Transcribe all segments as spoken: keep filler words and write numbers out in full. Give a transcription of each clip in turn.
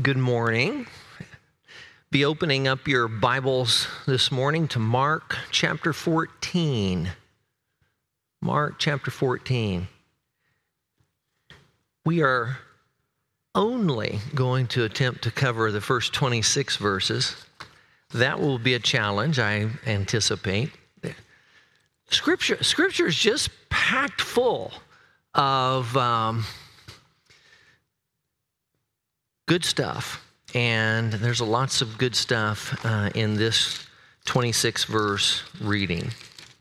Good morning. Be opening up your Bibles this morning to Mark chapter fourteen. Mark chapter fourteen. We are only going to attempt to cover the first twenty-six verses. That will be a challenge, I anticipate. Scripture, Scripture is just packed full of um, good stuff, and there's lots of good stuff uh, in this twenty-six verse reading.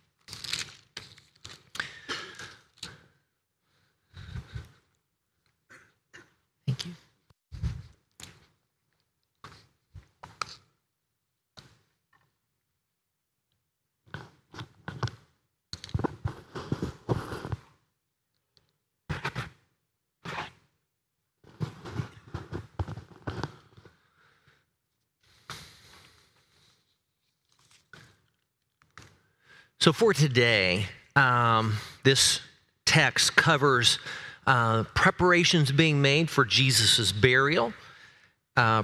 Thank you. So for today, um, this text covers uh, preparations being made for Jesus' burial, uh,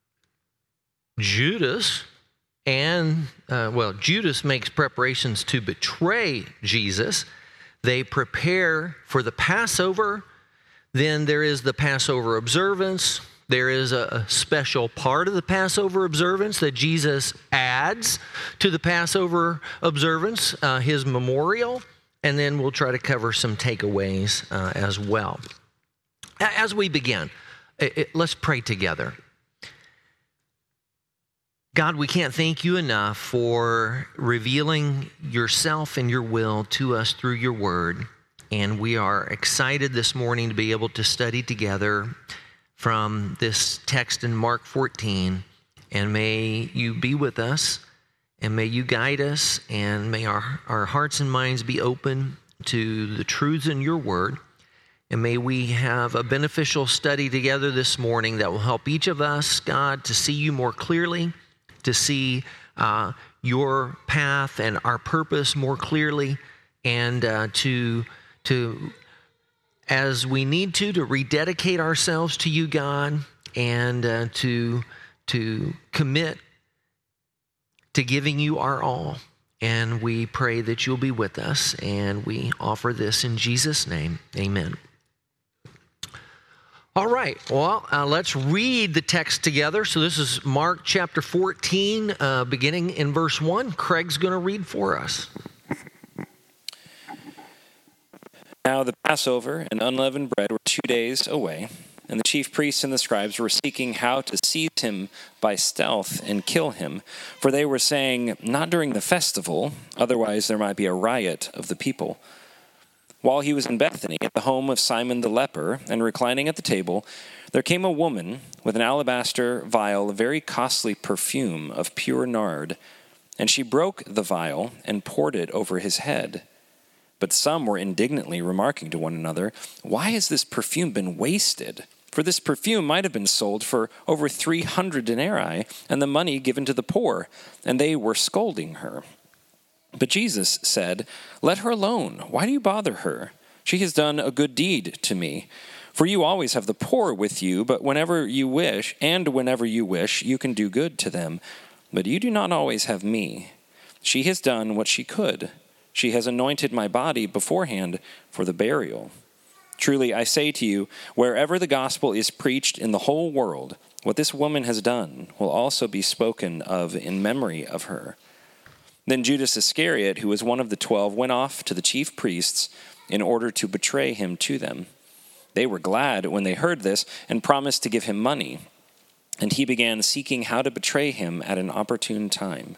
Judas, and, uh, well, Judas makes preparations to betray Jesus. They prepare for the Passover. Then there is the Passover observance. There is a special part of the Passover observance that Jesus adds to the Passover observance, uh, his memorial, and then we'll try to cover some takeaways uh, as well. As we begin, it, it, let's pray together. God, we can't thank you enough for revealing yourself and your will to us through your word, and we are excited this morning to be able to study together from this text in Mark fourteen, and may you be with us, and may you guide us, and may our, our hearts and minds be open to the truths in your word, and may we have a beneficial study together this morning that will help each of us, God, to see you more clearly, to see uh, your path and our purpose more clearly, and uh, to to as we need to, to rededicate ourselves to you, God, and uh, to, to commit to giving you our all. And we pray that you'll be with us, and we offer this in Jesus' name. Amen. All right, well, uh, let's read the text together. So this is Mark chapter fourteen, uh, beginning in verse one. Craig's going to read for us. Now the Passover and unleavened bread were two days away, and the chief priests and the scribes were seeking how to seize him by stealth and kill him, for they were saying, "Not during the festival, otherwise there might be a riot of the people." While he was in Bethany, at the home of Simon the leper, and reclining at the table, there came a woman with an alabaster vial of very costly perfume of pure nard, and she broke the vial and poured it over his head. But some were indignantly remarking to one another, "Why has this perfume been wasted? For this perfume might have been sold for over three hundred denarii, and the money given to the poor." And they were scolding her. But Jesus said, "Let her alone. Why do you bother her? She has done a good deed to me. For you always have the poor with you, but whenever you wish, and whenever you wish, you can do good to them. But you do not always have me. She has done what she could. She has anointed my body beforehand for the burial. Truly, I say to you, wherever the gospel is preached in the whole world, what this woman has done will also be spoken of in memory of her." Then Judas Iscariot, who was one of the twelve, went off to the chief priests in order to betray him to them. They were glad when they heard this and promised to give him money. And he began seeking how to betray him at an opportune time.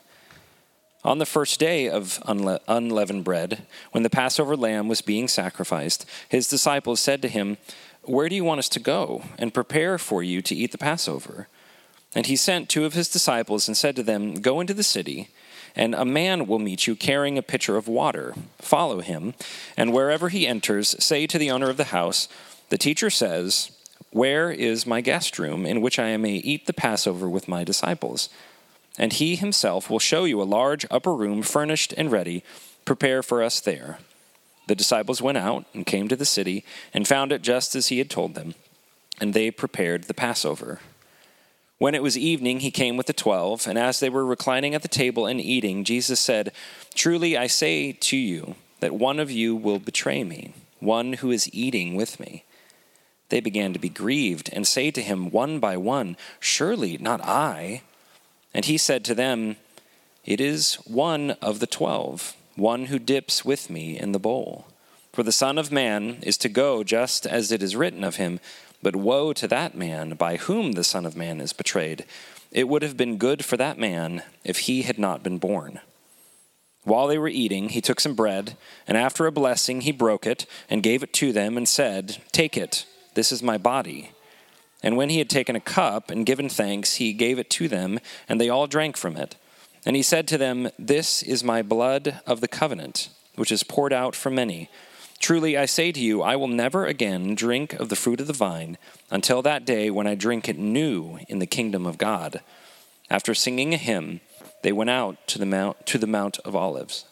On the first day of unle- unleavened bread, when the Passover lamb was being sacrificed, his disciples said to him, "Where do you want us to go and prepare for you to eat the Passover?" And he sent two of his disciples and said to them, "Go into the city, and a man will meet you carrying a pitcher of water. Follow him, and wherever he enters, say to the owner of the house, 'The teacher says, where is my guest room in which I may eat the Passover with my disciples?' And he himself will show you a large upper room furnished and ready. Prepare for us there." The disciples went out and came to the city and found it just as he had told them, and they prepared the Passover. When it was evening, he came with the twelve, and as they were reclining at the table and eating, Jesus said, "Truly I say to you that one of you will betray me, one who is eating with me." They began to be grieved and say to him one by one, "Surely not I." And he said to them, "It is one of the twelve, one who dips with me in the bowl. For the Son of Man is to go just as it is written of him, but woe to that man by whom the Son of Man is betrayed. It would have been good for that man if he had not been born." While they were eating, he took some bread, and after a blessing he broke it and gave it to them and said, "Take it, this is my body." And when he had taken a cup and given thanks, he gave it to them, and they all drank from it. And he said to them, "This is my blood of the covenant, which is poured out for many. Truly I say to you, I will never again drink of the fruit of the vine until that day when I drink it new in the kingdom of God." After singing a hymn, they went out to the Mount, to the Mount of Olives.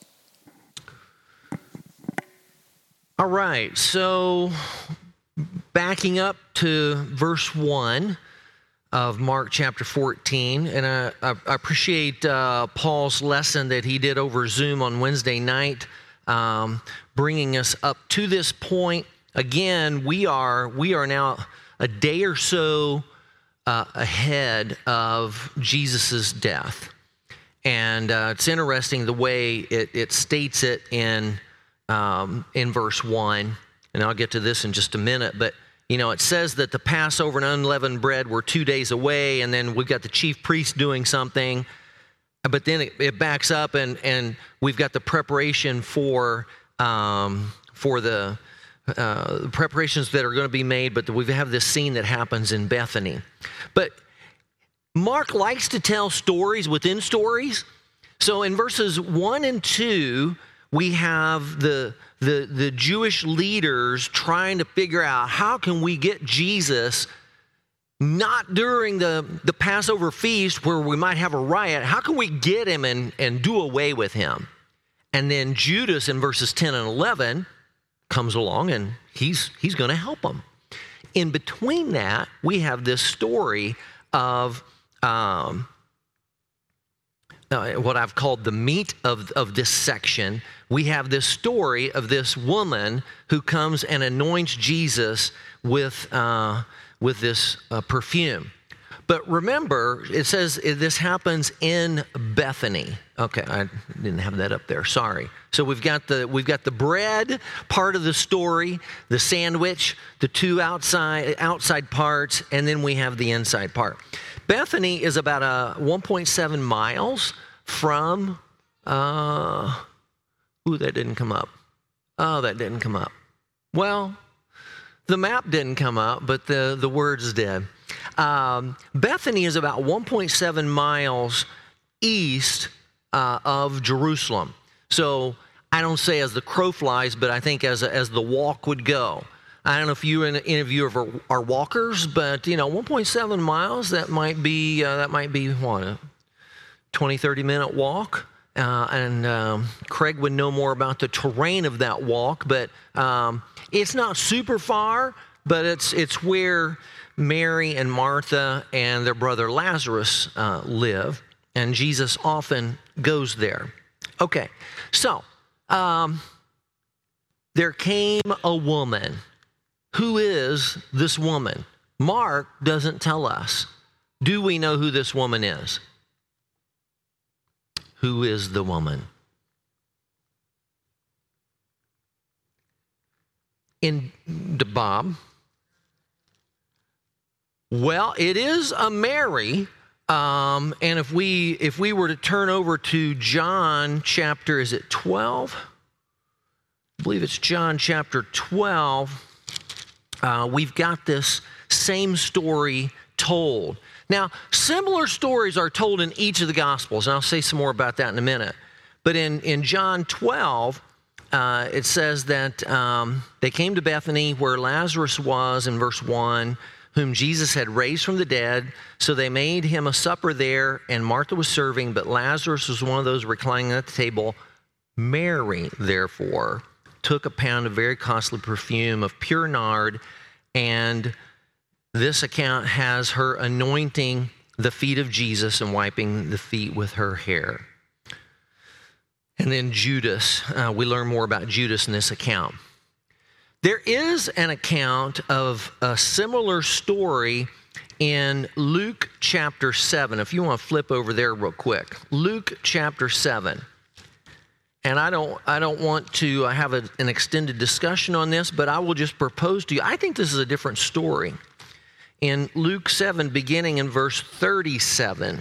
All right, so backing up to verse one of Mark chapter fourteen, and I, I, I appreciate uh, Paul's lesson that he did over Zoom on Wednesday night, um, bringing us up to this point. Again, we are we are now a day or so uh, ahead of Jesus's death, and uh, it's interesting the way it, it states it in um, in verse one, and I'll get to this in just a minute, but. You know, it says that the Passover and unleavened bread were two days away, and then we've got the chief priest doing something. But then it, it backs up, and, and we've got the preparation for um, for the uh, preparations that are going to be made. But we have this scene that happens in Bethany. But Mark likes to tell stories within stories. So in verses one and two, we have the the the Jewish leaders trying to figure out how can we get Jesus not during the, the Passover feast where we might have a riot. How can we get him and, and do away with him? And then Judas in verses ten and eleven comes along and he's he's going to help them. In between that, we have this story of um, uh, what I've called the meat of, of this section. We have this story of this woman who comes and anoints Jesus with uh, with this uh, perfume. But remember, it says this happens in Bethany. Okay, I didn't have that up there. Sorry. So we've got the we've got the bread part of the story, the sandwich, the two outside outside parts, and then we have the inside part. Bethany is about a one point seven miles from. Uh, ooh, that didn't come up. Oh, that didn't come up. Well, the map didn't come up, but the the words did. Um, Bethany is about one point seven miles east uh, of Jerusalem. So I don't say as the crow flies, but I think as as the walk would go. I don't know if you and any of you are, are walkers, but you know, one point seven miles, that might be uh, that might be what, a twenty, thirty minute walk. Uh, and um, Craig would know more about the terrain of that walk, but um, it's not super far, but it's it's where Mary and Martha and their brother Lazarus uh, live, and Jesus often goes there. Okay, so um, there came a woman. Who is this woman? Mark doesn't tell us. Do we know who this woman is? Who is the woman? In Bob? Well, it is a Mary, um, and if we if we were to turn over to John chapter, is it twelve? I believe it's John chapter twelve. Uh, we've got this same story told. Now, similar stories are told in each of the Gospels, and I'll say some more about that in a minute. But in, in John twelve, uh, it says that um, they came to Bethany where Lazarus was, in verse one, whom Jesus had raised from the dead. So they made him a supper there, and Martha was serving, but Lazarus was one of those reclining at the table. Mary, therefore, took a pound of very costly perfume of pure nard, and this account has her anointing the feet of Jesus and wiping the feet with her hair. And then Judas, uh, we learn more about Judas in this account. There is an account of a similar story in Luke chapter seven. If you want to flip over there real quick. Luke chapter seven. And I don't I don't want to have a, an extended discussion on this, but I will just propose to you, I think this is a different story. In Luke seven, beginning in verse thirty-seven,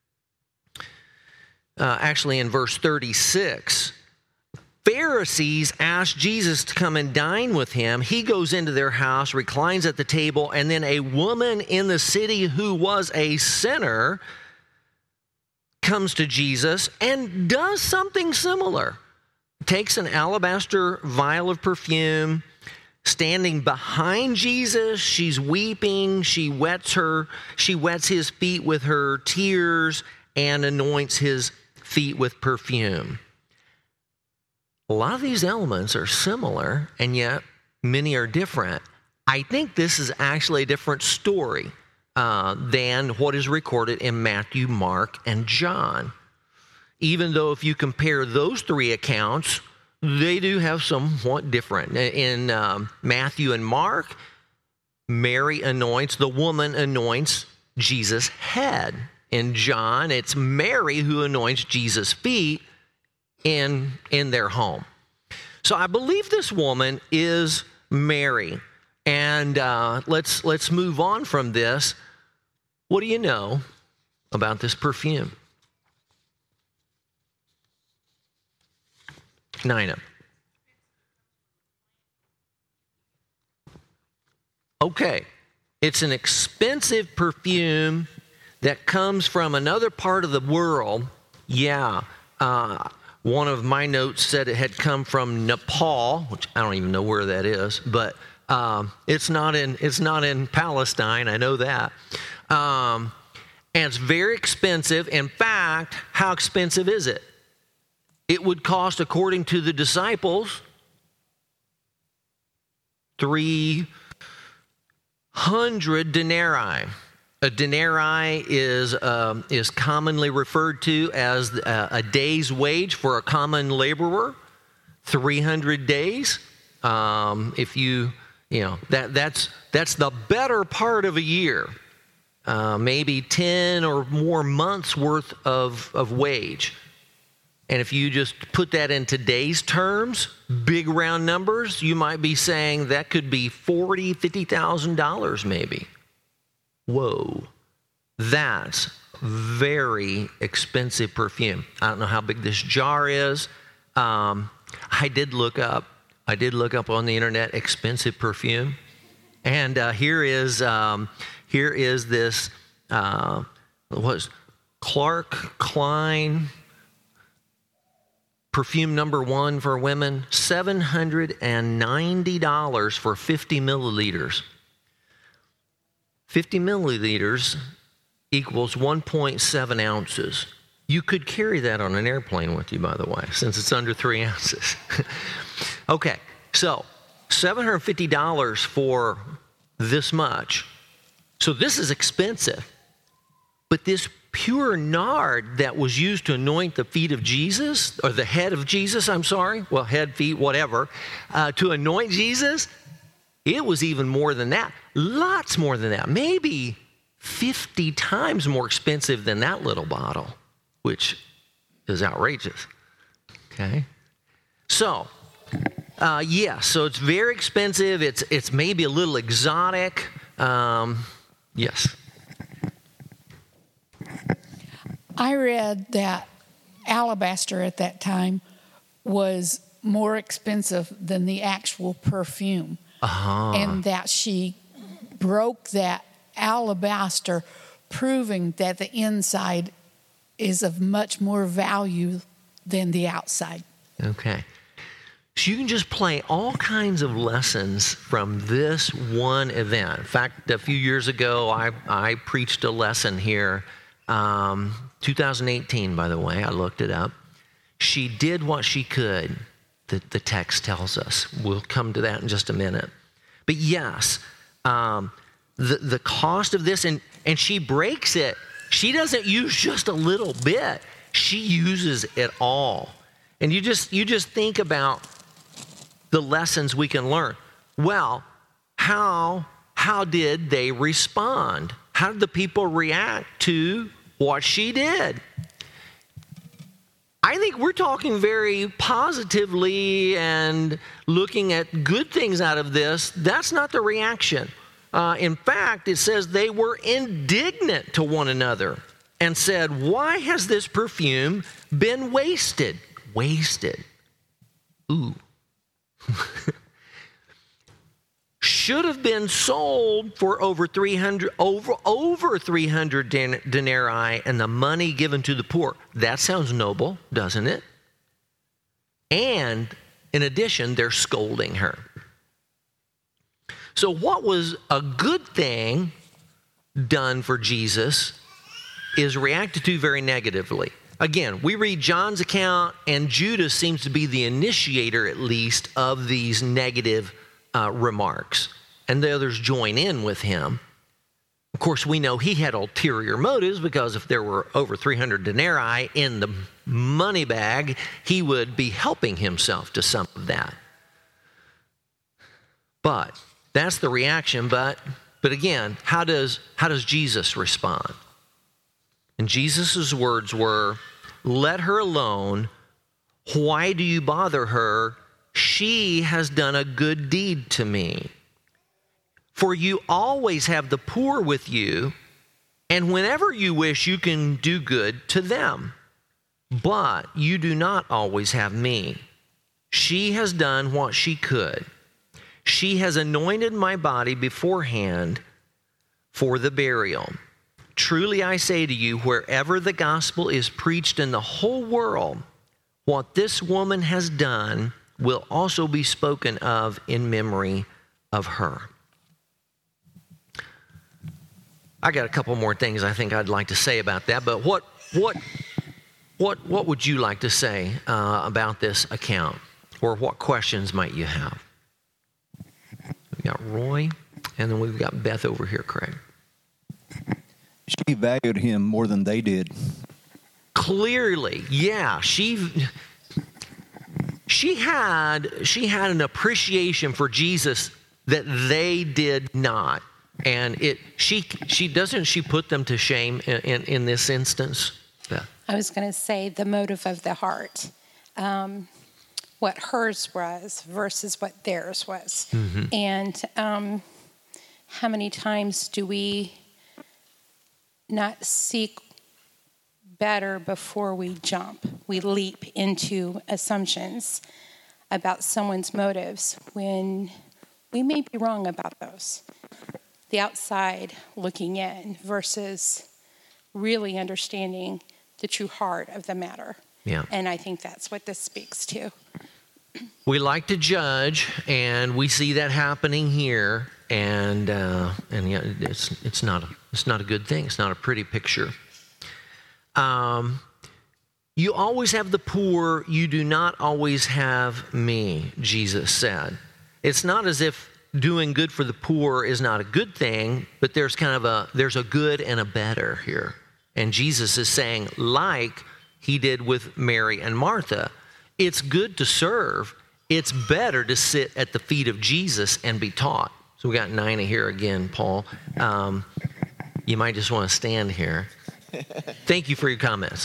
uh, actually in verse thirty-six, Pharisees asked Jesus to come and dine with him. He goes into their house, reclines at the table, and then a woman in the city who was a sinner comes to Jesus and does something similar. Takes an alabaster vial of perfume, standing behind Jesus, she's weeping, she wets her, she wets his feet with her tears and anoints his feet with perfume. A lot of these elements are similar, and yet many are different. I think this is actually a different story uh, than what is recorded in Matthew, Mark, and John. Even though if you compare those three accounts, they do have somewhat different. In um, Matthew and Mark, Mary anoints, the woman anoints Jesus' head. In John, it's Mary who anoints Jesus' feet in, in their home. So I believe this woman is Mary. And uh, let's, let's move on from this. What do you know about this perfume? Nina. Okay, it's an expensive perfume that comes from another part of the world. Yeah, uh, one of my notes said it had come from Nepal, which I don't even know where that is, but um, it's not in it's not in Palestine. I know that, um, and it's very expensive. In fact, how expensive is it? It would cost, according to the disciples, three hundred denarii. A denarii is um, is commonly referred to as a, a day's wage for a common laborer. three hundred days. Um, if you you know that that's that's the better part of a year. Uh, maybe ten or more months worth of of wage. And if you just put that in today's terms, big round numbers, you might be saying that could be forty thousand dollars, fifty thousand dollars maybe. Whoa, that's very expensive perfume. I don't know how big this jar is. Um, I did look up, I did look up on the internet expensive perfume. And uh, here is um, here is this, uh, what was Clark Klein perfume number one for women, seven hundred ninety dollars for fifty milliliters. fifty milliliters equals one point seven ounces. You could carry that on an airplane with you, by the way, since it's under three ounces. Okay, so seven hundred fifty dollars for this much. So this is expensive. But this pure nard that was used to anoint the feet of Jesus, or the head of Jesus, I'm sorry, well, head, feet, whatever, uh, to anoint Jesus, it was even more than that. Lots more than that. Maybe fifty times more expensive than that little bottle, which is outrageous. Okay? So, uh, yeah, so it's very expensive. It's, it's maybe a little exotic. Um, yes. I read that alabaster at that time was more expensive than the actual perfume. Uh-huh. And that she broke that alabaster, proving that the inside is of much more value than the outside. Okay. So you can just play all kinds of lessons from this one event. In fact, a few years ago, I, I preached a lesson here. Um, two thousand eighteen, by the way, I looked it up. She did what she could, the, the text tells us. We'll come to that in just a minute. But yes, um, the, the cost of this, and, and she breaks it She doesn't use just a little bit. She uses it all. And you just you just think about the lessons we can learn. Well, how how did they respond? How did the people react to what she did? I think we're talking very positively and looking at good things out of this. That's not the reaction. Uh, in fact, it says they were indignant to one another and said, "Why has this perfume been wasted?" Wasted. Ooh. Should have been sold for over three hundred over over three hundred denarii and the money given to the poor. That sounds noble, doesn't it? And in addition, they're scolding her. So what was a good thing done for Jesus is reacted to very negatively. Again, we read John's account, and Judas seems to be the initiator, at least, of these negative uh, remarks. And the others join in with him. Of course, we know he had ulterior motives, because if there were over three hundred denarii in the money bag, he would be helping himself to some of that. But that's the reaction. But but again, how does how does Jesus respond? And Jesus' words were, "Let her alone. Why do you bother her? She has done a good deed to me. For you always have the poor with you, and whenever you wish, you can do good to them. But you do not always have me. She has done what she could. She has anointed my body beforehand for the burial. Truly I say to you, wherever the gospel is preached in the whole world, what this woman has done will also be spoken of in memory of her." I got a couple more things I think I'd like to say about that, but what what what what would you like to say uh, about this account, or what questions might you have? We got Roy, and then we've got Beth over here, Craig. She valued him more than they did. Clearly, yeah, she she had she had an appreciation for Jesus that they did not. And it, she, she doesn't she put them to shame in, in, in this instance? Beth? I was going to say the motive of the heart, um, what hers was versus what theirs was. Mm-hmm. And um, how many times do we not seek better before we jump? We leap into assumptions about someone's motives when we may be wrong about those. The outside looking in versus really understanding the true heart of the matter. Yeah. And I think that's what this speaks to. We like to judge, and we see that happening here, and uh, and yeah, it's it's not a, it's not a good thing. It's not a pretty picture. Um, you always have the poor. You do not always have me, Jesus said. It's not as if doing good for the poor is not a good thing, but there's kind of a, there's a good and a better here. And Jesus is saying, like he did with Mary and Martha, it's good to serve. It's better to sit at the feet of Jesus and be taught. So we got Nina here again, Paul. Um, you might just want to stand here. Thank you for your comments.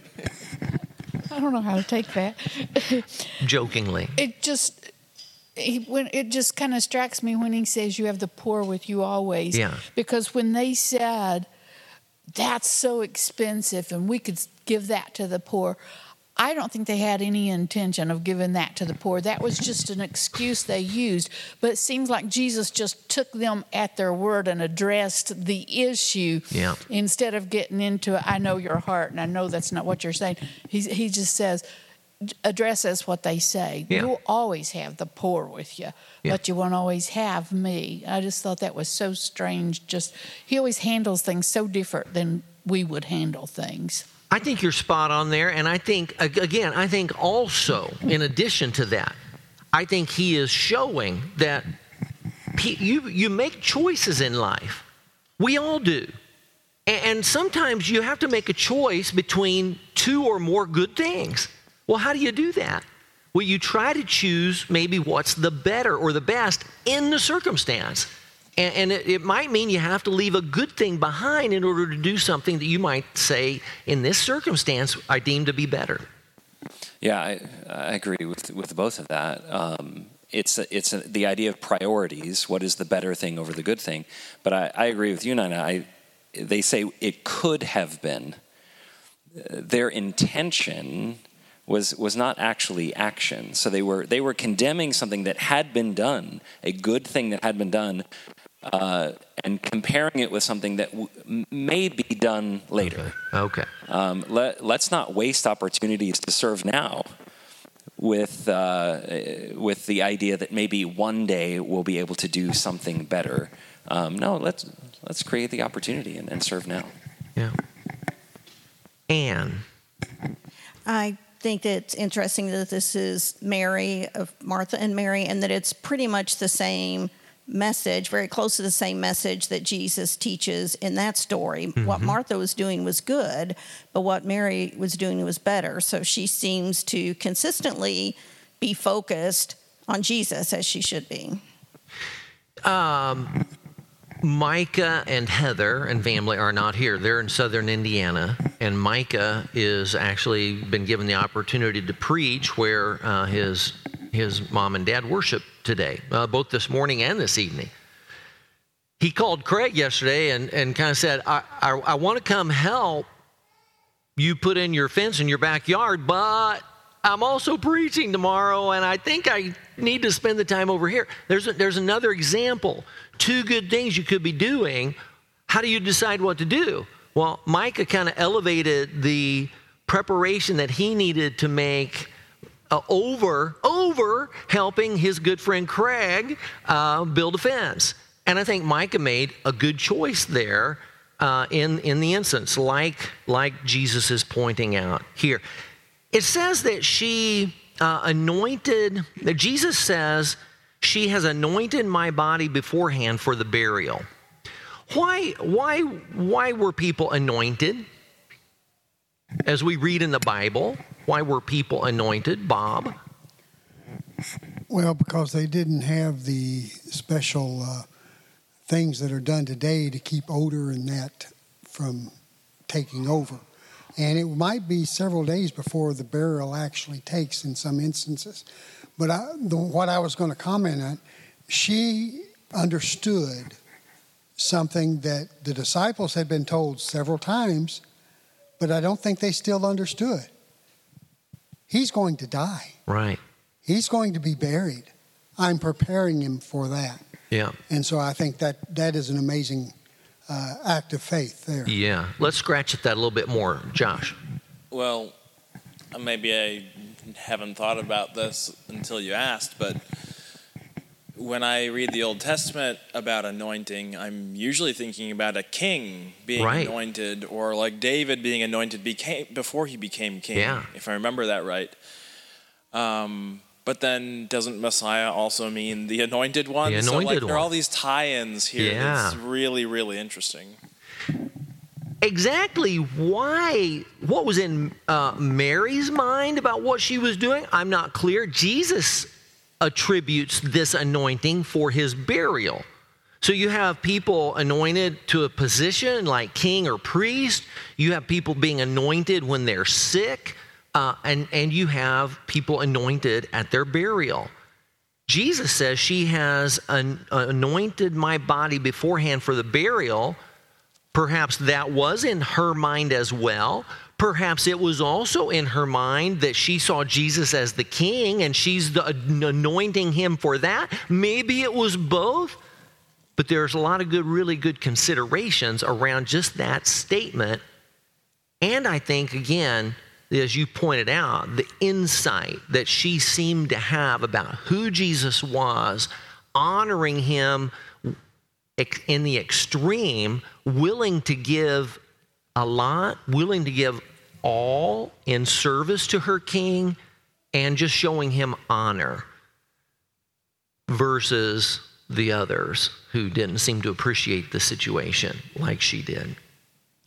I don't know how to take that. Jokingly. It just... He, when it just kind of strikes me when he says you have the poor with you always. Yeah. Because when they said that's so expensive and we could give that to the poor, I don't think they had any intention of giving that to the poor. That was just an excuse they used. But it seems like Jesus just took them at their word and addressed the issue. Yeah. Instead of getting into it, I know your heart and I know that's not what you're saying. He, he just says, addresses what they say. Yeah. You'll always have the poor with you, yeah. but you won't always have me. I just thought that was so strange. Just he always handles things so different than we would handle things. I think you're spot on there, and I think, again, I think also, in addition to that, I think he is showing that you, you make choices in life. We all do. And sometimes you have to make a choice between two or more good things. Well, how do you do that? Well, you try to choose maybe what's the better or the best in the circumstance. And, and it, it might mean you have to leave a good thing behind in order to do something that you might say, in this circumstance, I deem to be better. Yeah, I, I agree with with both of that. Um, it's a, it's a, the idea of priorities. What is the better thing over the good thing? But I, I agree with you, Nina. I, they say it could have been. Their intention was was not actually action. So they were they were condemning something that had been done, a good thing that had been done, uh, and comparing it with something that w- may be done later. Okay. okay. Um, let, let's not waste opportunities to serve now with uh, with the idea that maybe one day we'll be able to do something better. Um, no, let's let's create the opportunity and, and serve now. Yeah. Anne. I think that it's interesting that this is Mary, of Martha and Mary, and that it's pretty much the same message, very close to the same message that Jesus teaches in that story. Mm-hmm. What Martha was doing was good, but what Mary was doing was better. So she seems to consistently be focused on Jesus, as she should be. Um, Micah and Heather and family are not here. They're in southern Indiana, and Micah is actually been given the opportunity to preach where uh, his his mom and dad worship today, uh, both this morning and this evening. He called Craig yesterday and, and kind of said, I, I, I want to come help you put in your fence in your backyard, but I'm also preaching tomorrow, and I think I need to spend the time over here. There's a, there's another example. Two good things you could be doing. How do you decide what to do? Well, Micah kind of elevated the preparation that he needed to make uh, over, over helping his good friend Craig uh, build a fence. And I think Micah made a good choice there uh, in, in the instance, like, like Jesus is pointing out here. It says that she uh, anointed, that Jesus says, she has anointed my body beforehand for the burial. Why, why, why were people anointed? As we read in the Bible, why were people anointed, Bob? Well, because they didn't have the special uh, things that are done today to keep odor and that from taking over. And it might be several days before the burial actually takes in some instances. But I, the, what I was going to comment on, she understood something that the disciples had been told several times, but I don't think they still understood. He's going to die. Right. He's going to be buried. I'm preparing him for that. Yeah. And so I think that that is an amazing uh, act of faith there. Yeah. Let's scratch at that a little bit more. Josh. Well, maybe I haven't thought about this until you asked, but when I read the Old Testament about anointing, I'm usually thinking about a king being right. anointed, or like David being anointed became, before he became king, yeah. if I remember that right. Um, but then doesn't Messiah also mean the anointed one? The anointed so like, one. there are all these tie-ins here. Yeah. It's really, really interesting. Exactly why, what was in uh, Mary's mind about what she was doing, I'm not clear. Jesus attributes this anointing for his burial. So you have people anointed to a position like king or priest. You have people being anointed when they're sick. Uh, and, and you have people anointed at their burial. Jesus says she has an, anointed my body beforehand for the burial. Perhaps that was in her mind as well. Perhaps it was also in her mind that she saw Jesus as the king and she's the, anointing him for that. Maybe it was both. But there's a lot of good, really good considerations around just that statement. And I think, again, as you pointed out, the insight that she seemed to have about who Jesus was, honoring him in the extreme, willing to give a lot, willing to give all in service to her king, and just showing him honor versus the others who didn't seem to appreciate the situation like she did.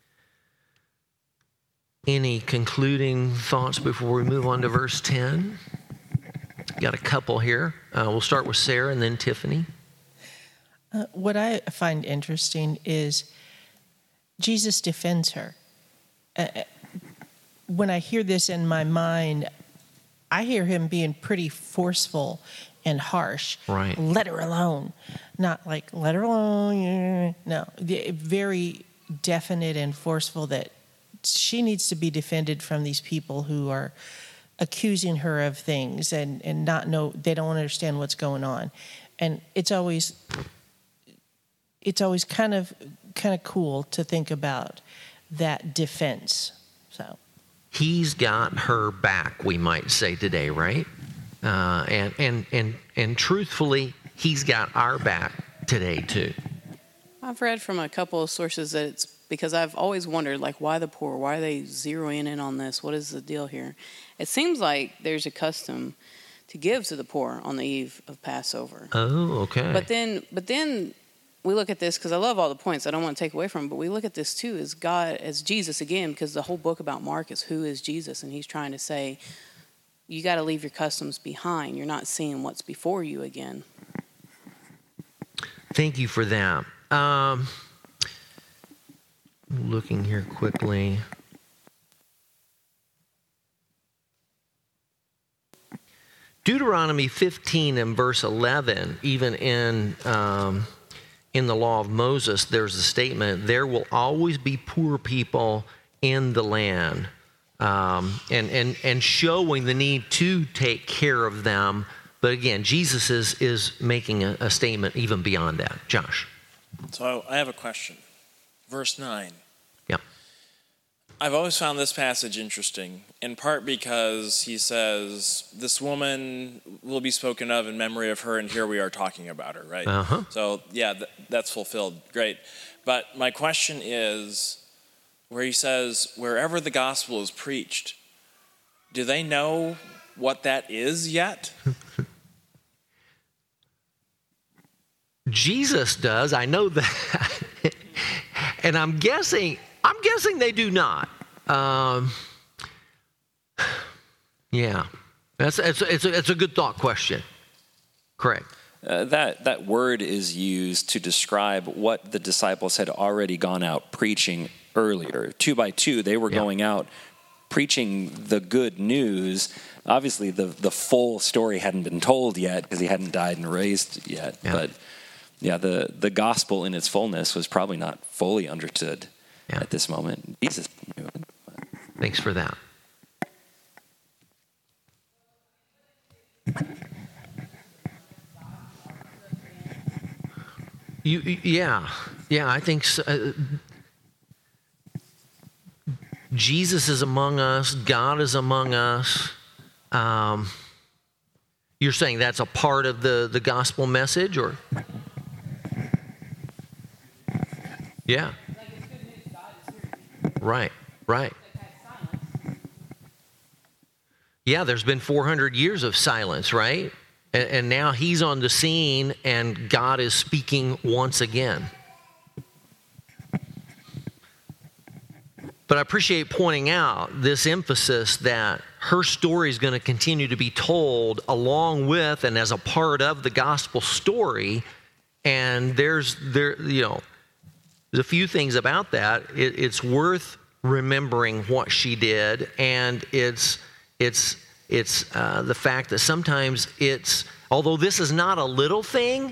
Any concluding thoughts before we move on to verse ten? Got a couple here. Uh, we'll start with Sarah and then Tiffany. Uh, what I find interesting is Jesus defends her. Uh, when I hear this in my mind, I hear him being pretty forceful and harsh. Right. Let her alone. Not like, let her alone. No, very definite and forceful that she needs to be defended from these people who are accusing her of things and, and not know, they don't understand what's going on. And it's always, it's always kind of, kind of cool to think about that defense. So he's got her back, we might say today, right? Uh, and, and, and, and truthfully, he's got our back today too. I've read from a couple of sources that it's because I've always wondered, like, why the poor? Why are they zeroing in on this? What is the deal here? It seems like there's a custom to give to the poor on the eve of Passover. Oh, okay. But then, but then we look at this, because I love all the points. I don't want to take away from them, but we look at this too as God, as Jesus again, because the whole book about Mark is who is Jesus, and he's trying to say, you got to leave your customs behind. You're not seeing what's before you again. Thank you for that. Um, looking here quickly. Deuteronomy fifteen and verse eleven, even in um, in the law of Moses, there's a statement, there will always be poor people in the land, um, and, and, and showing the need to take care of them. But again, Jesus is, is making a, a statement even beyond that. Josh. So I have a question. Verse nine. Yeah. I've always found this passage interesting, in part because he says, this woman will be spoken of in memory of her, and here we are talking about her, right? Uh-huh. So, yeah, th- that's fulfilled. Great. But my question is, where he says, wherever the gospel is preached, do they know what that is yet? Jesus does. I know that. And I'm guessing, I'm guessing they do not. Um, yeah, that's it's it's a, it's a good thought question. Correct. Uh, that that word is used to describe what the disciples had already gone out preaching earlier. Two by two, they were yeah. going out preaching the good news. Obviously, the the full story hadn't been told yet because he hadn't died and raised yet. Yeah. But yeah, the the gospel in its fullness was probably not fully understood yeah. at this moment. Jesus knew it. Thanks for that. You, yeah, yeah, I think so. Uh, Jesus is among us. God is among us. Um, you're saying that's a part of the, the gospel message, or? Yeah. Right, right. Yeah, there's been four hundred years of silence, right? And, and now he's on the scene and God is speaking once again. But I appreciate pointing out this emphasis that her story is going to continue to be told along with and as a part of the gospel story. And there's, there, you know, there's a few things about that. It, it's worth remembering what she did, and it's it's it's uh, the fact that sometimes it's, although this is not a little thing,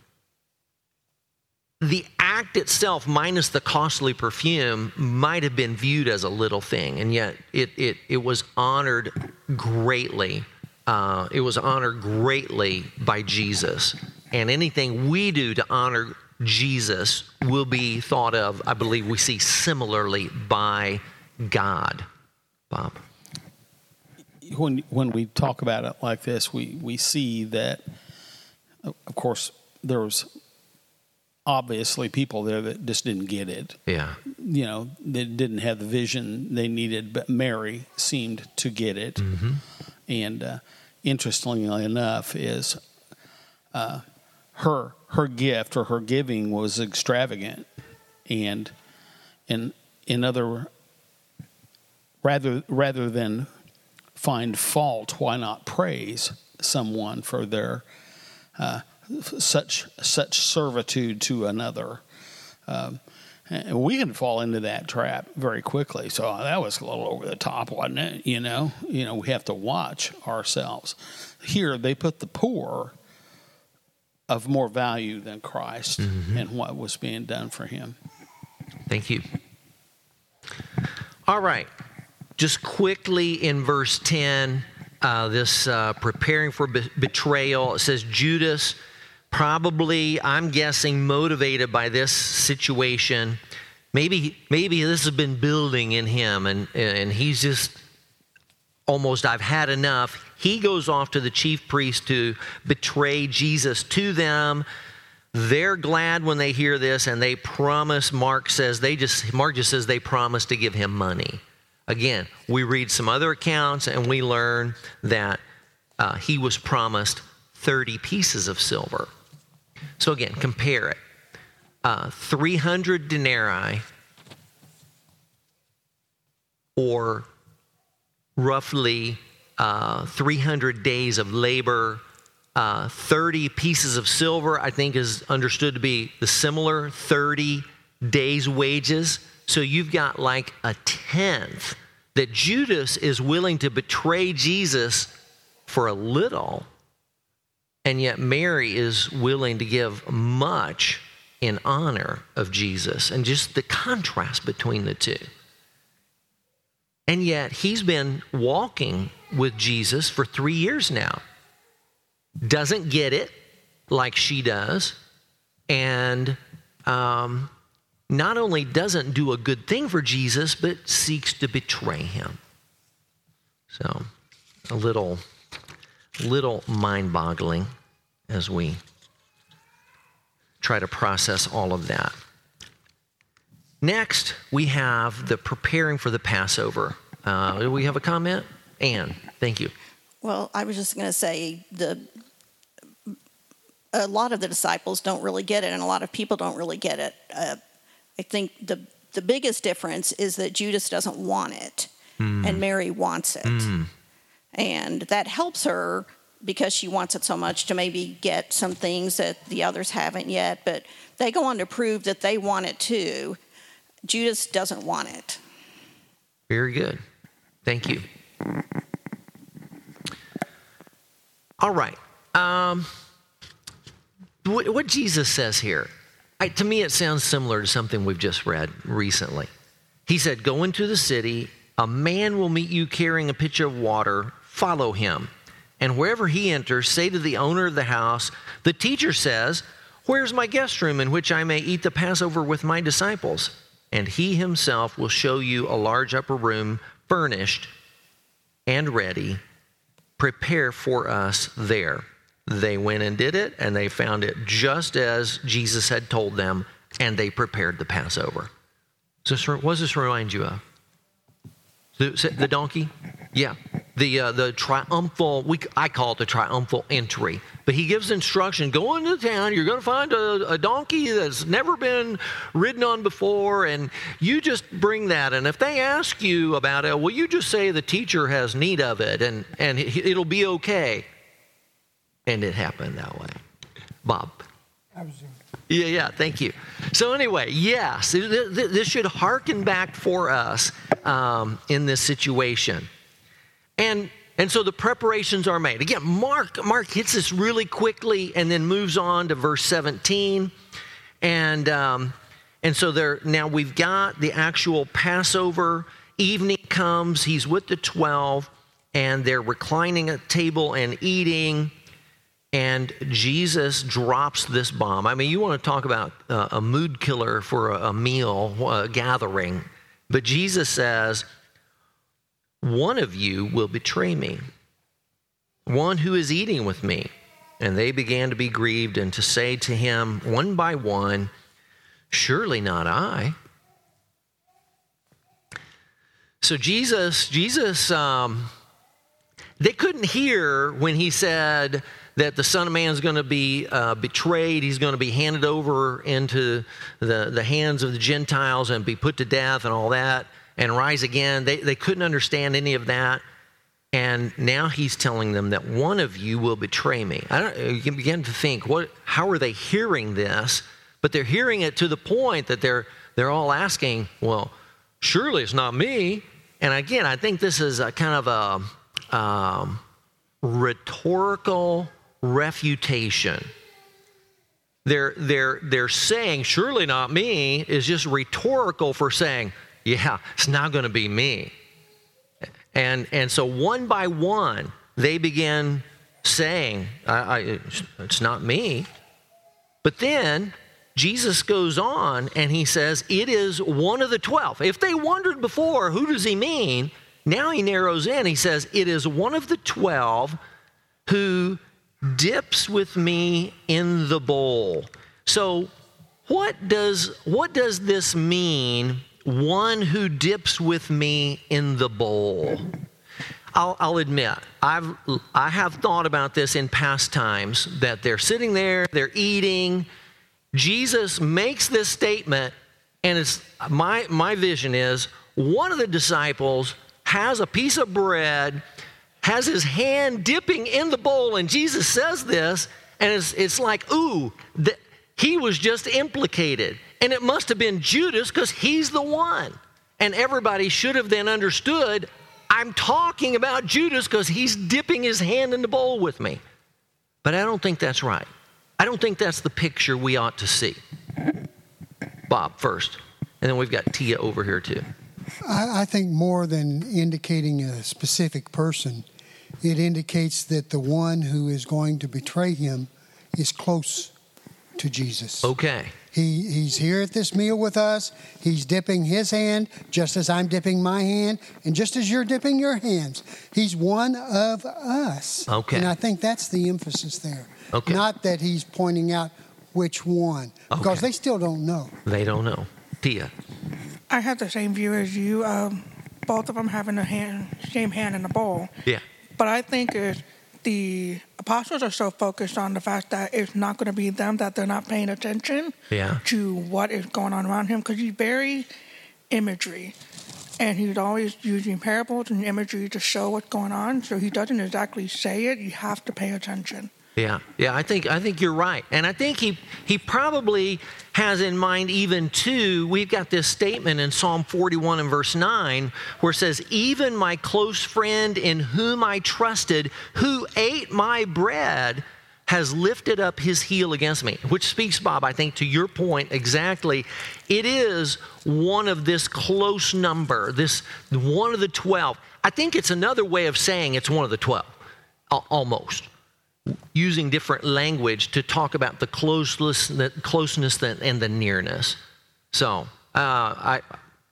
the act itself, minus the costly perfume, might have been viewed as a little thing, and yet it it it was honored greatly. Uh, it was honored greatly by Jesus, and anything we do to honor Jesus will be thought of, I believe we see similarly by God. Bob? When when we talk about it like this, we, we see that, of course, there was obviously people there that just didn't get it. Yeah. You know, they didn't have the vision they needed, but Mary seemed to get it. Mm-hmm. And uh, interestingly enough is uh, her her gift or her giving was extravagant. And in in other rather rather than find fault, why not praise someone for their uh, such such servitude to another? Um, and we can fall into that trap very quickly. So that was a little over the top, wasn't it? You know, you know, we have to watch ourselves. Here, they put the poor of more value than Christ mm-hmm. and what was being done for him. Thank you. All right. Just quickly in verse ten, uh, this uh, preparing for be- betrayal, it says Judas, probably, I'm guessing, motivated by this situation. Maybe maybe this has been building in him, and, and he's just almost, I've had enough. He goes off to the chief priest to betray Jesus to them. They're glad when they hear this, and they promise, Mark says, they just Mark just says they promise to give him money. Again, we read some other accounts, and we learn that uh, he was promised thirty pieces of silver. So again, compare it. Uh, three hundred denarii, or roughly uh, three hundred days of labor. Uh, thirty pieces of silver, I think, is understood to be the similar thirty days' wages. So you've got like a tenth that Judas is willing to betray Jesus for a little, and yet Mary is willing to give much in honor of Jesus, and just the contrast between the two. And yet he's been walking with Jesus for three years now. Doesn't get it like she does, and um, not only doesn't do a good thing for Jesus, but seeks to betray him. So a little, little mind-boggling as we try to process all of that. Next, we have the preparing for the Passover. Uh, do we have a comment? Ann, thank you. Well, I was just going to say the a lot of the disciples don't really get it, and a lot of people don't really get it. Uh, I think the the biggest difference is that Judas doesn't want it, mm. and Mary wants it. Mm. And that helps her because she wants it so much to maybe get some things that the others haven't yet. But they go on to prove that they want it too. Judas doesn't want it. Very good. Thank you. All right. Um, what, what Jesus says here, I, to me it sounds similar to something we've just read recently. He said, go into the city, a man will meet you carrying a pitcher of water, follow him. And wherever he enters, say to the owner of the house, the teacher says, where's my guest room in which I may eat the Passover with my disciples? And he himself will show you a large upper room furnished and ready. Prepare for us there. They went and did it, and they found it just as Jesus had told them, and they prepared the Passover. So what does this remind you of? The, the donkey? Yeah. The uh, the triumphal, we, I call it the triumphal entry. But he gives instruction, go into town, you're going to find a, a donkey that's never been ridden on before, and you just bring that. And if they ask you about it, well, you just say the teacher has need of it, and, and it, it'll be okay. And it happened that way. Bob. Yeah, yeah, thank you. So anyway, yes, this should hearken back for us um, in this situation. And and so the preparations are made. Again, Mark Mark hits this really quickly and then moves on to verse seventeen. And um, and so there now we've got the actual Passover. Evening comes, he's with the twelve, and they're reclining at table and eating. And Jesus drops this bomb. I mean, you want to talk about uh, a mood killer for a, a meal, a gathering. But Jesus says, one of you will betray me, one who is eating with me. And they began to be grieved and to say to him one by one, surely not I. So Jesus, Jesus, um, they couldn't hear when he said that the Son of Man is going to be uh, betrayed. He's going to be handed over into the, the hands of the Gentiles and be put to death and all that. and rise again. They, they couldn't understand any of that. And now he's telling them that one of you will betray me. I don't, you can begin to think, what? How are they hearing this? But they're hearing it to the point that they're they're all asking, well, surely it's not me. And again, I think this is a kind of a um, rhetorical refutation. They're they're they're saying, surely not me, is just rhetorical for saying, yeah, it's not going to be me. And and so one by one, they begin saying, I, I, it's not me. But then Jesus goes on and he says, it is one of the twelve. If they wondered before, who does he mean? Now he narrows in. He says, it is one of the twelve who dips with me in the bowl. So what does what does this mean? One who dips with me in the bowl. I'll, I'll admit, I've I have thought about this in past times, that they're sitting there, they're eating. Jesus makes this statement, and it's my my vision is one of the disciples has a piece of bread, has his hand dipping in the bowl, and Jesus says this, and it's it's like, ooh, the, he was just implicated. And it must have been Judas because he's the one. And everybody should have then understood, I'm talking about Judas because he's dipping his hand in the bowl with me. But I don't think that's right. I don't think that's the picture we ought to see. Bob first. And then we've got Tia over here too. I, I think more than indicating a specific person, it indicates that the one who is going to betray him is close to Jesus. Okay. He he's here at this meal with us. He's dipping his hand just as I'm dipping my hand, and just as you're dipping your hands. He's one of us. Okay. And I think that's the emphasis there. Okay. Not that he's pointing out which one, because Okay. they still don't know. They don't know. Tia. I have the same view as you. Um, both of them having the hand, same hand in the bowl. Yeah. But I think is the apostles are so focused on the fact that it's not going to be them, that they're not paying attention Yeah. to what is going on around him, because he's very imagery. And he's always using parables and imagery to show what's going on. So he doesn't exactly say it. You have to pay attention. Yeah, yeah, I think I think you're right. And I think he he probably has in mind even too, we've got this statement in Psalm forty-one and verse nine where it says, even my close friend in whom I trusted, who ate my bread, has lifted up his heel against me. Which speaks, Bob, I think to your point exactly. It is one of this close number, this one of the twelve. I think it's another way of saying it's one of the twelve, almost. Using different language to talk about the closeness, the closeness and the nearness. So uh, I,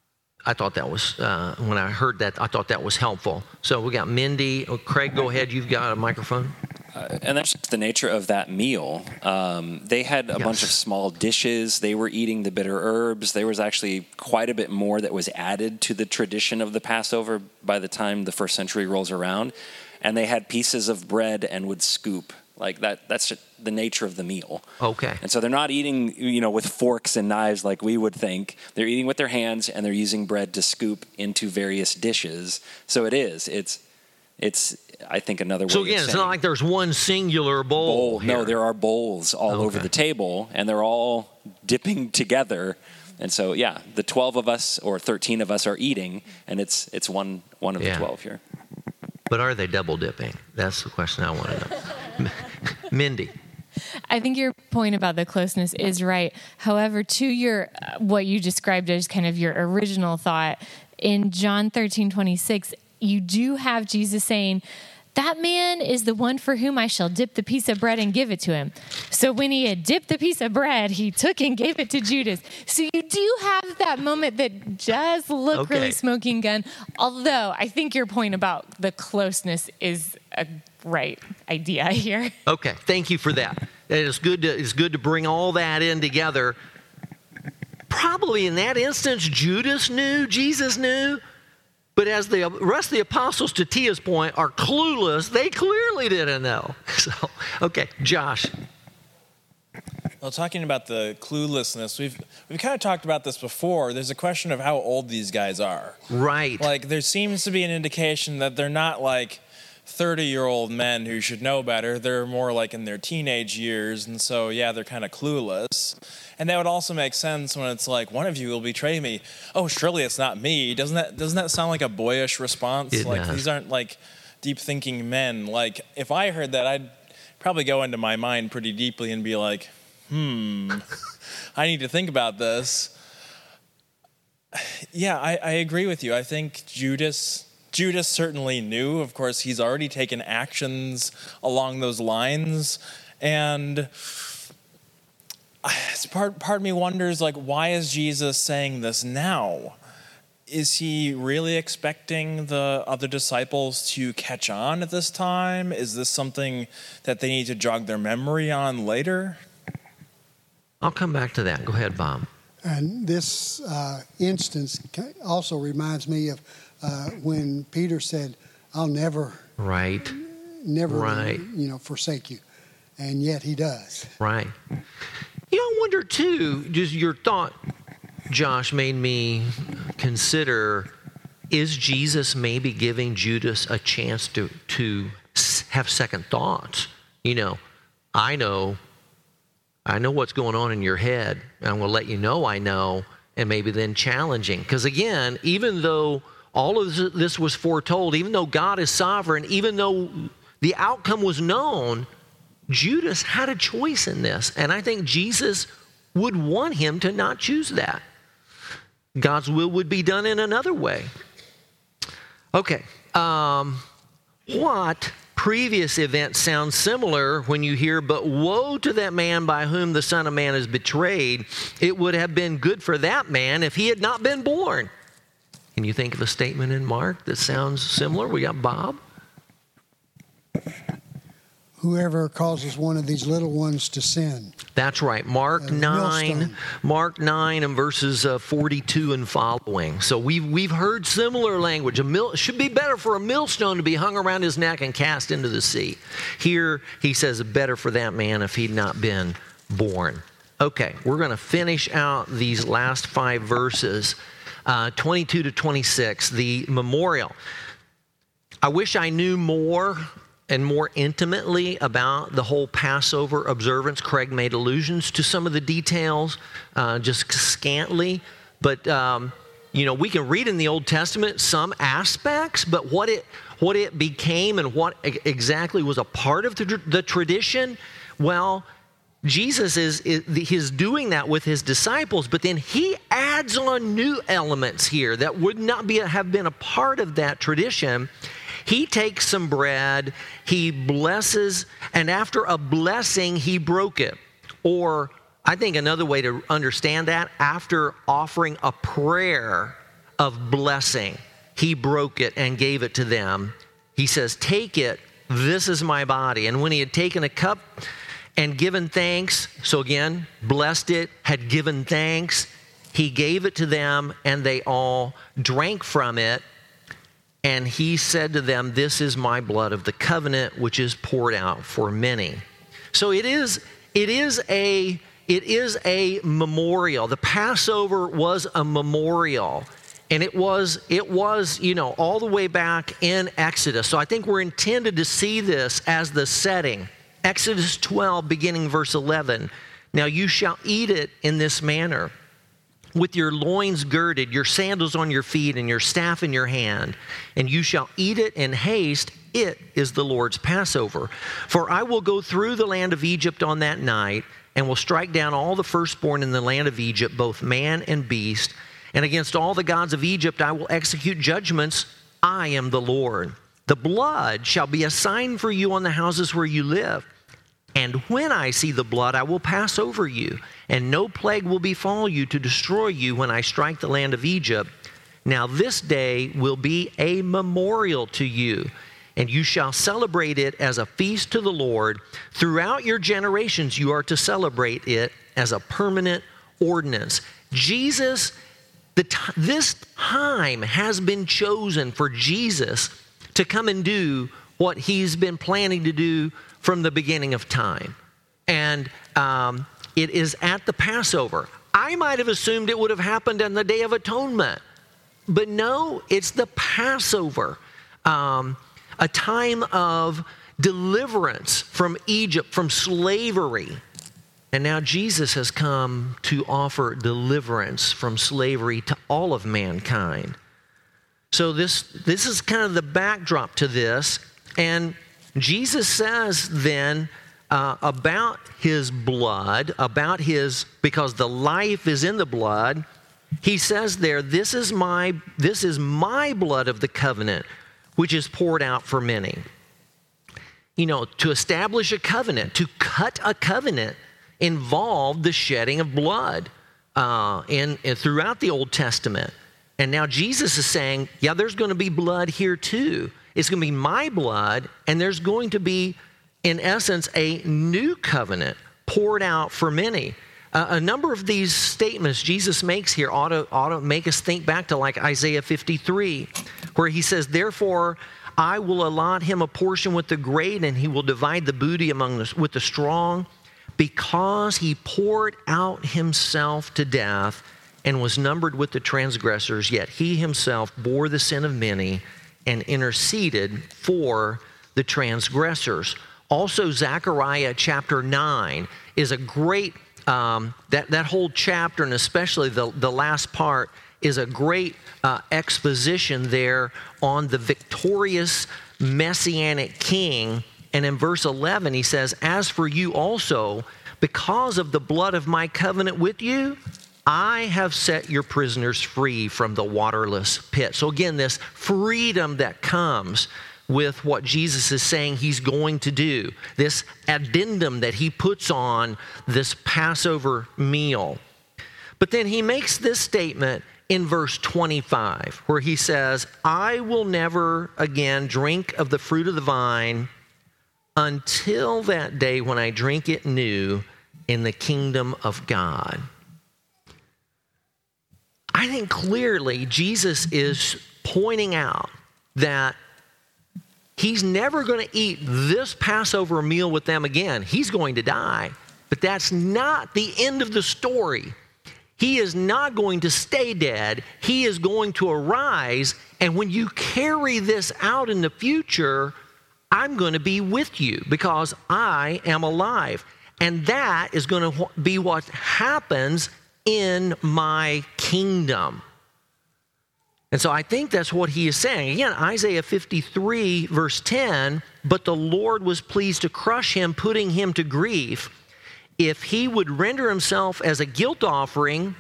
I thought that was uh, when I heard that, I thought that was helpful. So we got Mindy, oh, Craig. Go ahead. You've got a microphone. Uh, and that's just the nature of that meal. Um, they had a Yes. bunch of small dishes. They were eating the bitter herbs. There was actually quite a bit more that was added to the tradition of the Passover by the time the first century rolls around. And they had pieces of bread and would scoop. Like that, that's just the nature of the meal. Okay. And so they're not eating, you know, with forks and knives like we would think. They're eating with their hands, and they're using bread to scoop into various dishes. So it is. It's, it's. I think another way. So again, of it's saying, not like there's one singular bowl. bowl. Here. No, there are bowls all Okay. over the table, and they're all dipping together. And so, yeah, the twelve of us or thirteen of us are eating, and it's it's one one of Yeah. the twelve here. But are they double dipping? That's the question I want to know. Mindy. I think your point about the closeness is right. However, to your uh, what you described as kind of your original thought, in John thirteen twenty-six, you do have Jesus saying, that man is the one for whom I shall dip the piece of bread and give it to him. So when he had dipped the piece of bread, he took and gave it to Judas. So you do have that moment that does look Okay. really smoking gun. Although I think your point about the closeness is a right idea here. Okay, thank you for that. It is good to it's good to bring all that in together. Probably in that instance, Judas knew, Jesus knew, but as the rest of the apostles, to Tia's point, are clueless, they clearly didn't know. So, okay, Josh. Well, talking about the cluelessness, we've we've kind of talked about this before. There's a question of how old these guys are. Right. Like, there seems to be an indication that they're not like thirty-year-old men who should know better. They're more like in their teenage years, and so, yeah, they're kind of clueless. And that would also make sense when it's like, one of you will betray me. Oh, surely it's not me. Doesn't that doesn't that sound like a boyish response? It like, does. These aren't like deep-thinking men. Like, if I heard that, I'd probably go into my mind pretty deeply and be like, hmm, I need to think about this. Yeah, I, I agree with you. I think Judas Judas certainly knew. Of course, he's already taken actions along those lines. And it's part, part of me wonders, like, why is Jesus saying this now? Is he really expecting the other disciples to catch on at this time? Is this something that they need to jog their memory on later? I'll come back to that. Go ahead, Bob. And this uh, instance also reminds me of uh, when Peter said, "I'll never, right, never, right. you know, forsake you," and yet he does. Right. You know, I wonder too. Just your thought, Josh, made me consider: is Jesus maybe giving Judas a chance to to have second thoughts? You know, I know. I know what's going on in your head. I'm going to let you know I know, and maybe then challenging. Because again, even though all of this was foretold, even though God is sovereign, even though the outcome was known, Judas had a choice in this. And I think Jesus would want him to not choose that. God's will would be done in another way. Okay. Um, what previous event sounds similar when you hear, "But woe to that man by whom the Son of Man is betrayed. It would have been good for that man if he had not been born." Can you think of a statement in Mark that sounds similar? We got Bob. Whoever causes one of these little ones to sin. That's right. Mark Uh, nine, millstone. Mark nine and verses uh, forty-two and following. So we've we've heard similar language. A mill it should be better for a millstone to be hung around his neck and cast into the sea. Here he says, better for that man if he'd not been born. Okay, we're going to finish out these last five verses, uh, twenty-two to twenty-six. The memorial. I wish I knew more and more intimately about the whole Passover observance. Craig made allusions to some of the details, uh, just scantly. But, um, you know, we can read in the Old Testament some aspects, but what it what it became and what exactly was a part of the, the tradition, well, Jesus is, is he's doing that with his disciples, but then he adds on new elements here that would not be have been a part of that tradition. He takes some bread, he blesses, and after a blessing, he broke it. Or I think another way to understand that, after offering a prayer of blessing, he broke it and gave it to them. He says, "Take it, this is my body." And when he had taken a cup and given thanks, so again, blessed it, had given thanks, he gave it to them, and they all drank from it. And he said to them, "This is my blood of the covenant, which is poured out for many." So it is, it is a, it is a memorial. The Passover was a memorial, and it was, it was, you know, all the way back in Exodus. So I think we're intended to see this as the setting. Exodus twelve, beginning verse eleven. "Now you shall eat it in this manner, with your loins girded, your sandals on your feet, and your staff in your hand. And you shall eat it in haste. It is the Lord's Passover. For I will go through the land of Egypt on that night, and will strike down all the firstborn in the land of Egypt, both man and beast. And against all the gods of Egypt I will execute judgments. I am the Lord. The blood shall be a sign for you on the houses where you live. And when I see the blood, I will pass over you, and no plague will befall you to destroy you when I strike the land of Egypt. Now this day will be a memorial to you, and you shall celebrate it as a feast to the Lord. Throughout your generations you are to celebrate it as a permanent ordinance." Jesus, the t- this time has been chosen for Jesus to come and do what he's been planning to do from the beginning of time. And um, it is at the Passover. I might have assumed it would have happened on the Day of Atonement, but no, it's the Passover, um, a time of deliverance from Egypt, from slavery. And now Jesus has come to offer deliverance from slavery to all of mankind. So this, this is kind of the backdrop to this. And Jesus says then uh, about his blood, about his, because the life is in the blood, he says there, this is my, this is my blood of the covenant, which is poured out for many. You know, to establish a covenant, to cut a covenant, involved the shedding of blood uh, in, in throughout the Old Testament. And now Jesus is saying, yeah, there's going to be blood here too. It's going to be my blood, and there's going to be, in essence, a new covenant poured out for many. Uh, a number of these statements Jesus makes here ought to, ought to make us think back to like Isaiah fifty-three, where he says, therefore, I will allot him a portion with the great, and he will divide the booty among the, with the strong, because he poured out himself to death and was numbered with the transgressors, yet he himself bore the sin of many and interceded for the transgressors. Also, Zechariah chapter nine is a great, um, that, that whole chapter, and especially the, the last part, is a great uh, exposition there on the victorious Messianic king. And in verse eleven, he says, as for you also, because of the blood of my covenant with you, I have set your prisoners free from the waterless pit. So again, this freedom that comes with what Jesus is saying he's going to do, this addendum that he puts on this Passover meal. But then he makes this statement in verse twenty-five, where he says, I will never again drink of the fruit of the vine until that day when I drink it new in the kingdom of God. I think clearly Jesus is pointing out that he's never going to eat this Passover meal with them again. He's going to die. But that's not the end of the story. He is not going to stay dead. He is going to arise. And when you carry this out in the future, I'm going to be with you because I am alive. And that is going to be what happens in my kingdom. And so I think that's what he is saying. Again, Isaiah fifty-three, verse ten, but the Lord was pleased to crush him, putting him to grief. If he would render himself as a guilt offering,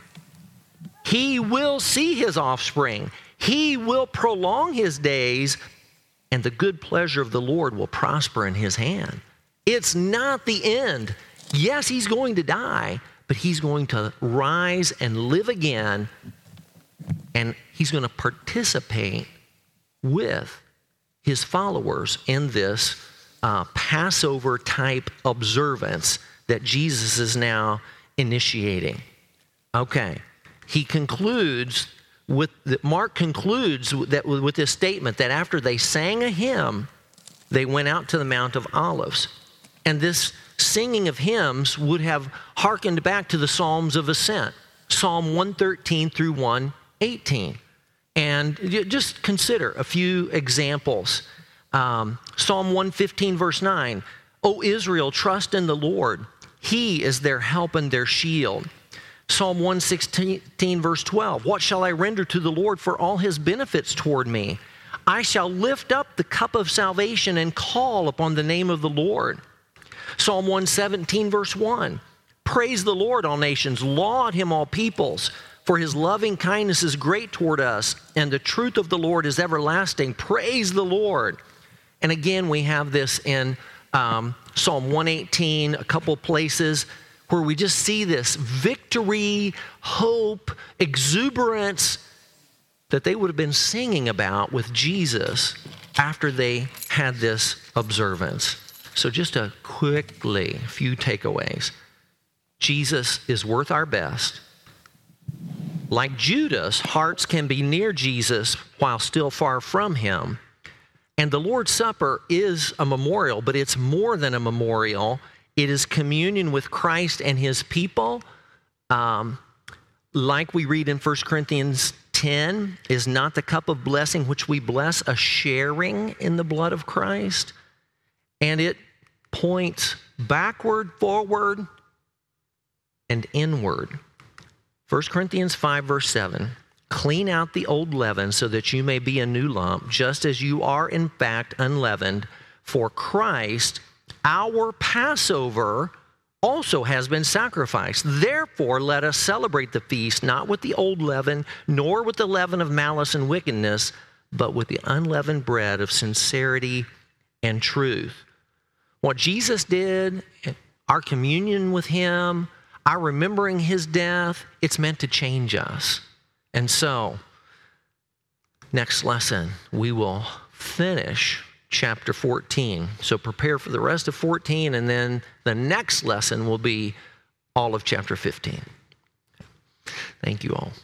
he will see his offspring. He will prolong his days, and the good pleasure of the Lord will prosper in his hand. It's not the end. Yes, he's going to die, but he's going to rise and live again, and he's going to participate with his followers in this uh, Passover type observance that Jesus is now initiating. Okay, he concludes with, Mark concludes that with this statement that after they sang a hymn, they went out to the Mount of Olives. And this singing of hymns would have hearkened back to the Psalms of Ascent, Psalm one thirteen through one eighteen. And just consider a few examples. Um, Psalm one fifteen, verse nine, O Israel, trust in the Lord. He is their help and their shield. Psalm one sixteen, verse twelve, what shall I render to the Lord for all his benefits toward me? I shall lift up the cup of salvation and call upon the name of the Lord. Psalm one seventeen, verse one, praise the Lord, all nations, laud him, all peoples, for his loving kindness is great toward us, and the truth of the Lord is everlasting. Praise the Lord. And again, we have this in um, Psalm one eighteen, a couple places where we just see this victory, hope, exuberance that they would have been singing about with Jesus after they had this observance. So just a quickly, a few takeaways. Jesus is worth our best. Like Judas, hearts can be near Jesus while still far from him. And the Lord's Supper is a memorial, but it's more than a memorial. It is communion with Christ and his people. Um, like we read in First Corinthians ten, is not the cup of blessing which we bless a sharing in the blood of Christ? And it points backward, forward, and inward. First Corinthians five, verse seven. Clean out the old leaven so that you may be a new lump, just as you are in fact unleavened. For Christ, our Passover, also has been sacrificed. Therefore, let us celebrate the feast, not with the old leaven, nor with the leaven of malice and wickedness, but with the unleavened bread of sincerity and truth. What Jesus did, our communion with him, our remembering his death, it's meant to change us. And so, next lesson, we will finish chapter fourteen. So prepare for the rest of fourteen, and then the next lesson will be all of chapter fifteen. Thank you all.